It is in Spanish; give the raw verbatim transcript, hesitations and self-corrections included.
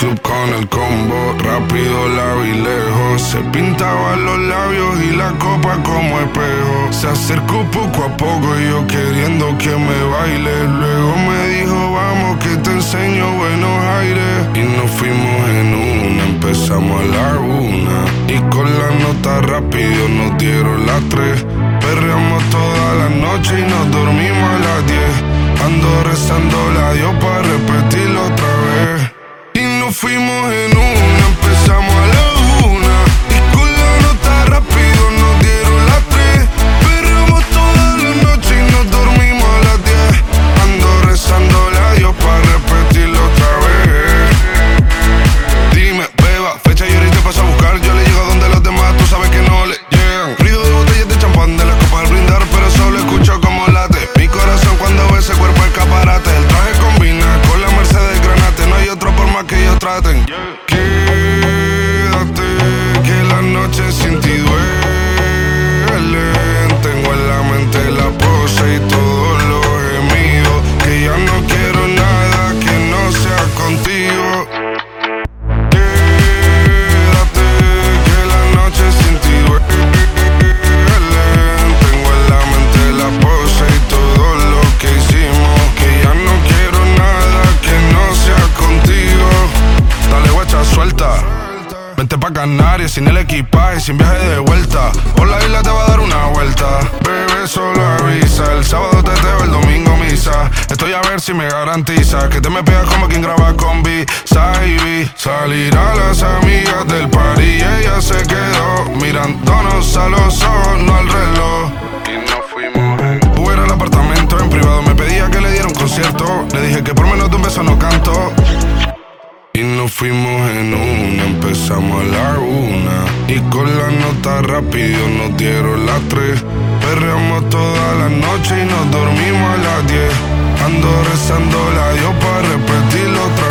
club con el combo, rápido la vi lejos. Se pintaba los labios y la copa como espejo. Se acercó poco a poco y yo queriendo que me baile. Luego me dijo vamos que te enseño buenos aires. Y nos fuimos en una, empezamos a la una. Y con la nota rápido nos dieron las tres. Perreamos toda la noche y nos dormimos a las diez. Ando rezando la Dios para repetirlo otra vez. Y nos fuimos en una, empezamos a la una. Y con la nota rápido nos dieron las tres. Perreamos toda la noche y nos dormimos a las diez. Ando rezando la Dios para repetirlo otra vez. Dime, beba, fecha y ahorita paso a buscar. Yo le llego donde los demás, tú sabes que no le llegan. Ruido de botellas de champán, de las copas al brindar, pero solo escucho como late mi corazón cuando ve ese cuerpo escaparate. El traje combina con la Mercedes Granate. No hay otro por más que ellos traten. Quédate, que la noche sin ti duele. Tengo en la mente la pose y todos los gemidos. Que ya no quiero nada que no sea contigo. Quédate, que la noche sin ti duele. Tengo en la mente la pose y todo lo que hicimos. Que ya no quiero nada que no sea contigo. Dale guacha, suelta. Vente pa' Canarias sin el equipaje, sin viaje de vuelta. Por la isla te va a dar una vuelta. Bebé, solo avisa. El sábado teteo, el domingo misa. Estoy a ver si me garantiza que te me pegas como quien graba con B-Side. Salir a las amigas del party y ella se quedó mirándonos a los ojos, no al reloj. Y nos fuimos en Uber al apartamento en privado. Me pedía que le diera un concierto. Le dije que por menos de un beso no canto. Y nos fuimos en una, empezamos a la una. Y con la nota rápido nos dieron las tres. Perreamos toda la noche y nos dormimos a las diez. Ando rezando la Dios para repetirlo otra